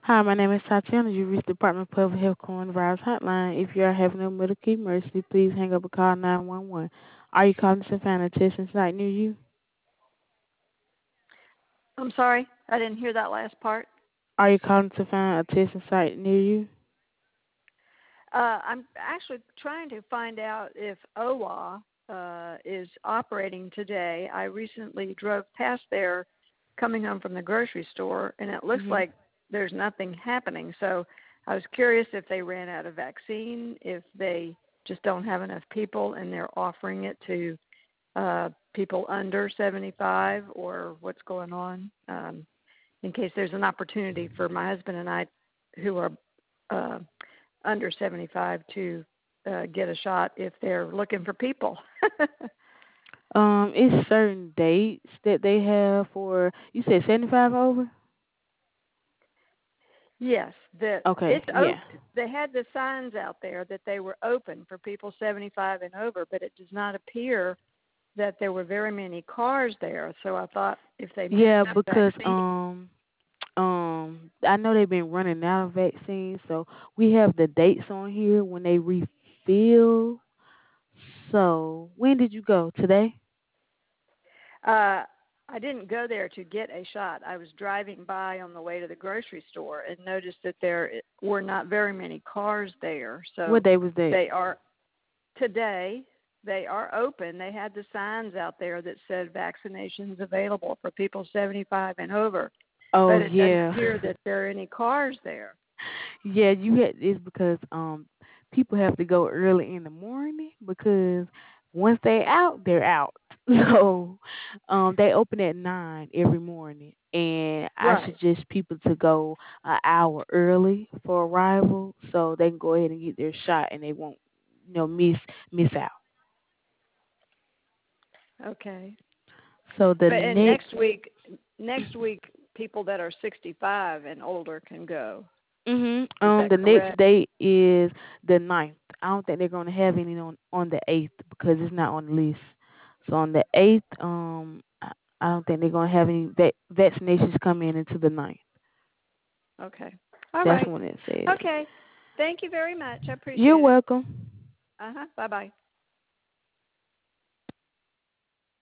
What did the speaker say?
Hi, my name is Tatiana. You reached the Department of Public Health Coronavirus Hotline. If you are having a medical emergency, please hang up and call 911. Are you calling to find a testing site near you? I'm sorry, I didn't hear that last part. Are you calling to find a testing site near you? I'm actually trying to find out if OWA is operating today. I recently drove past there coming home from the grocery store, and it looks Hmm. like there's nothing happening. So I was curious if they ran out of vaccine, if they just don't have enough people and they're offering it to people under 75, or what's going on, in case there's an opportunity for my husband and I, who are uh, under 75, to get a shot if they're looking for people. It's certain dates that they have for. You said 75 over. Yes, that Okay, it's yeah, open. They had the signs out there that they were open for people 75 and over, but it does not appear that there were very many cars there. So I thought if they didn't yeah, have because vaccine. I know they've been running out of vaccines, so we have the dates on here when they refill. So when did you go today? I didn't go there to get a shot. I was driving by on the way to the grocery store and noticed that there were not very many cars there. What So day was that? they are today. They are open. They had the signs out there that said vaccinations available for people 75 and over, Oh but it doesn't yeah, appear that there are any cars there. yeah. You had it's because people have to go early in the morning because once they out, they're out. So they open at 9 every morning, and I Right. suggest people to go an hour early for arrival so they can go ahead and get their shot and they won't miss out. Okay. So the But and next next week, people that are 65 and older can go. Is that The next correct? date is the 9th. I don't think they're gonna have any on the 8th because it's not on the list. So on the 8th, I don't think they're gonna have any vaccinations come in until the 9th. Okay. All That's right. when it says. Okay. Thank you very much. I You're appreciate it. welcome. Bye bye.